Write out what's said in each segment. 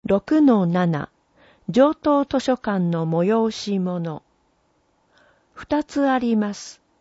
6-7 上等図書館の催し物。2つあります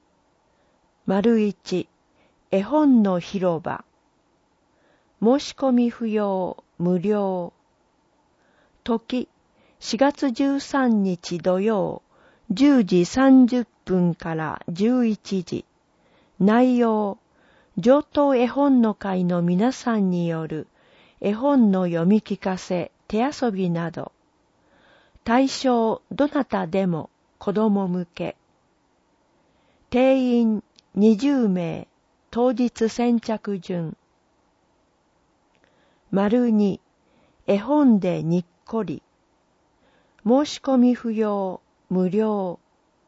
。1、絵本の広場。申し込み不要、無料。時、4月13日土曜、10時30分から11時。内容、上等絵本の会の皆さんによる絵本の読み聞かせ、手遊びなど。対象どなたでも子供向け。定員20名、当日先着順。2、絵本でにっこり。申し込み不要、無料。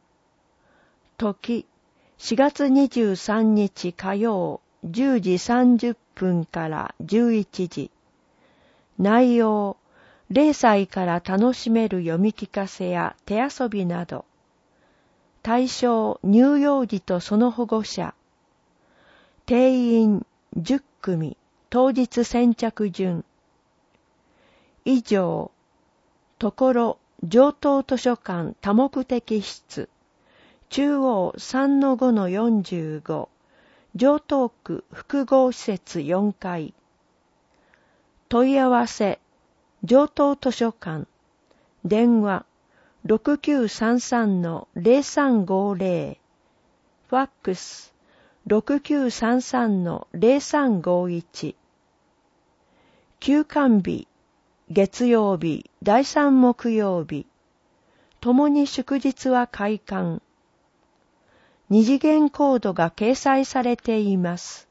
時、4月23日火曜、10時30分から11時。内容、0歳から楽しめる読み聞かせや手遊びなど。対象、乳幼児とその保護者。定員10組、当日先着順。以上、ところ、上等図書館多目的室。中央 3-5-45、城東区複合施設4階。問い合わせ、上等図書館。電話、6933-0350。ファックス、6933-0351。休館日、月曜日、第3木曜日。ともに祝日は開館。二次元コードが掲載されています。